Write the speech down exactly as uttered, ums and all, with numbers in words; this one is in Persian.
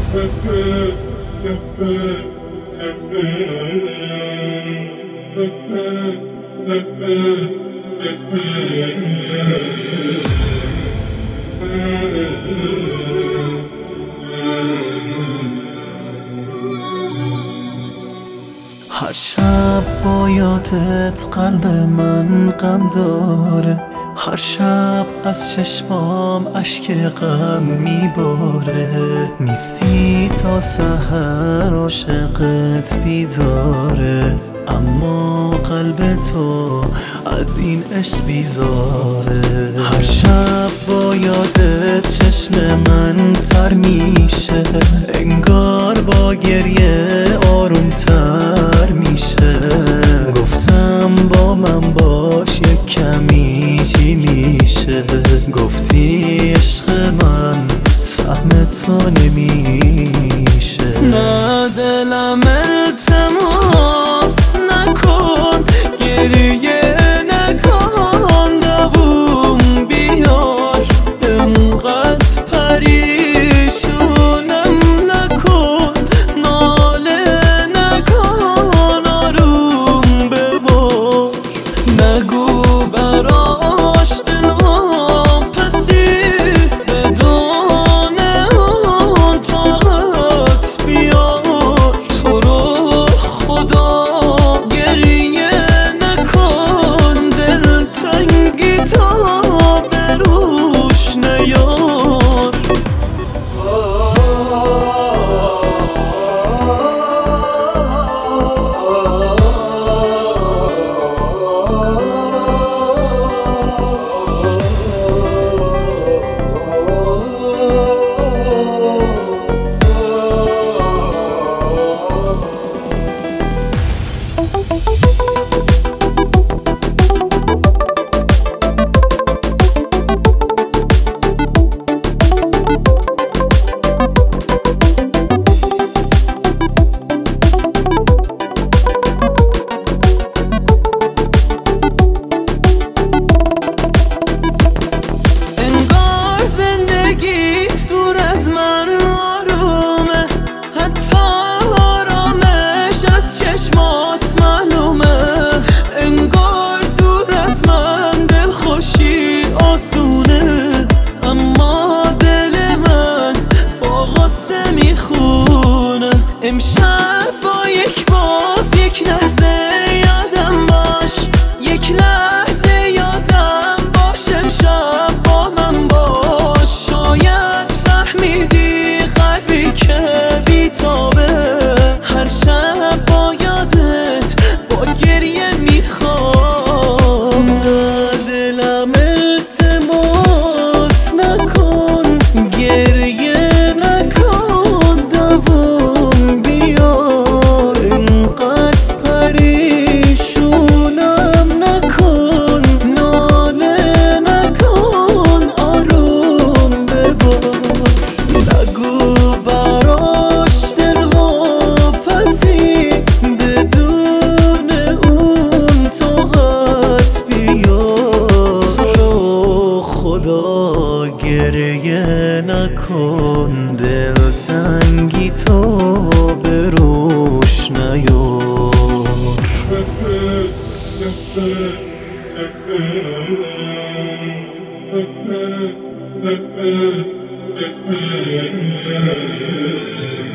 هر شب با یادت قلب من غم داره، هر شب از چشمام اشک غم میباره. نیستی تا سحر عاشقت بیداره، اما قلب تو از این عشق بیزاره. هر شب با یادت چشم من تر میشه، انگار با گریه آروم تر میشه. گفتم با من باش یک کمی چی میشه، گفتی عشق من سهم تو نمیشه. نه دلم التماس نکن، گریه نکن، دووم بیار، انقدر پریشونم نکن، ناله نکن، آروم ببار. نگو براش دلم پسی، بدون اون طاقت بیار. تو رو خدا گریه نکن، دلتنگی تا بروش نیار. زندگیت دور از من آرومه، حتی آرامش از چشمات معلومه. انگار دور از من دلخوشی آسونه، اما دل من با غصه میخونه. امشب با یک باز یک لحظه یادم باش، یک لحظه یادم باش، امشب با من باش. شاید فهمیدی قلبی که بیتابه، هر شب با یادت با گریه میخوام. دلم التماس نکن، گریه نکن، دووم بیار، انقدر پریشونم نکن، ناله نکن، آروم ببار. نگو براش دلم پسی، بدون اون طاقت بیار. تو خدا گریه نکن، دلتنگی تو بروش نیار.